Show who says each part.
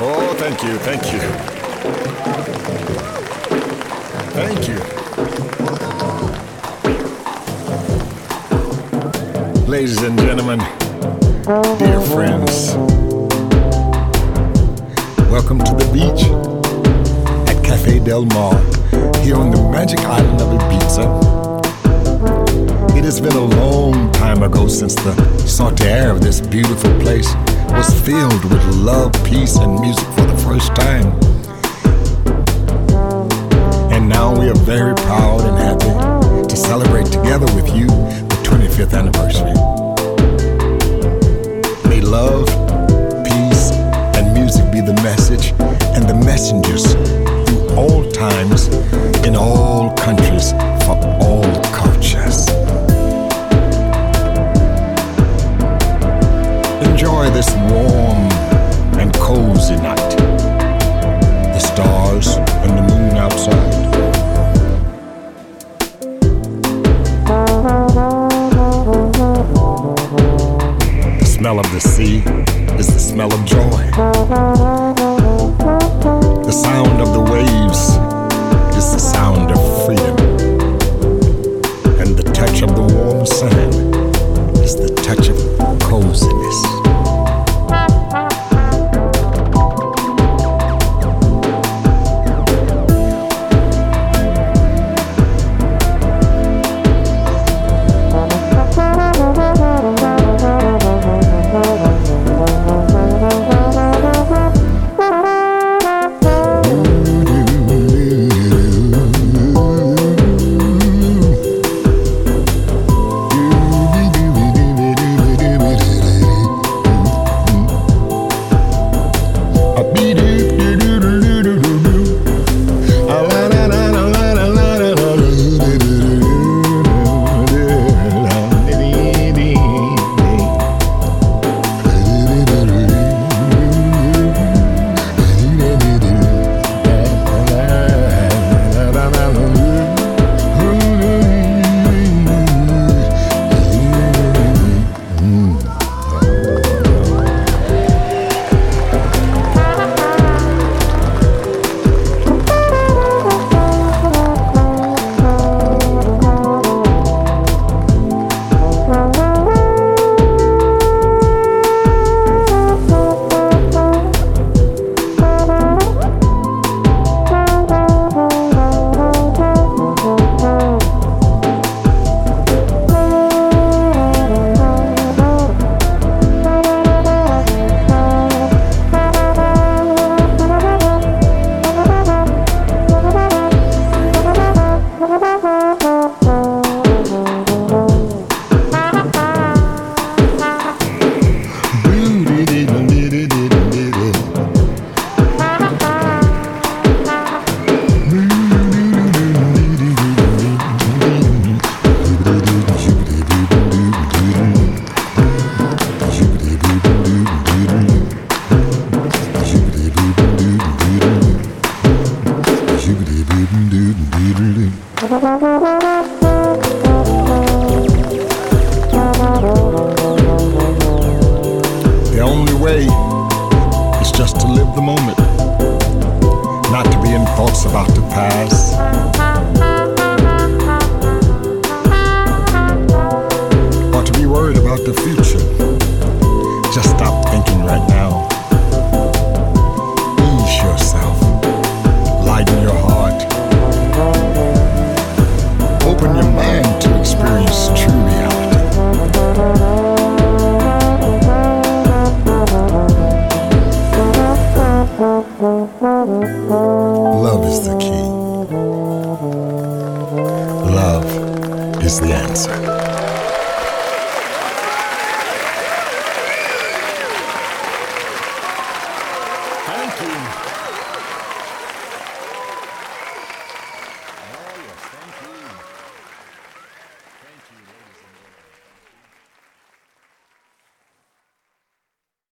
Speaker 1: Oh, thank you, thank you. Thank you. Ladies and gentlemen, dear friends, welcome to the beach at Cafe Del Mar, here on the magic island of Ibiza. It has been a long time ago since the salty air of this beautiful place was filled with love, peace, and music for the first time. And now we are very proud and happy to celebrate together with you the 25th anniversary. May love, peace, and music be the message and the messengers through all times, in all countries, for all cultures. Enjoy this warm and cozy night. The stars and the moon outside. The smell of the sea is the smell of joy. The sound of the waves is the sound of freedom. And the touch of the warm sand is the touch of coziness. The only way is just to live the moment, not to be in thoughts about the past. Or to be worried about the future. Just stop thinking right now. Ease yourself. Lighten your heart. Open your mind to experience true reality. Love is the key. Love is the answer. Thank you.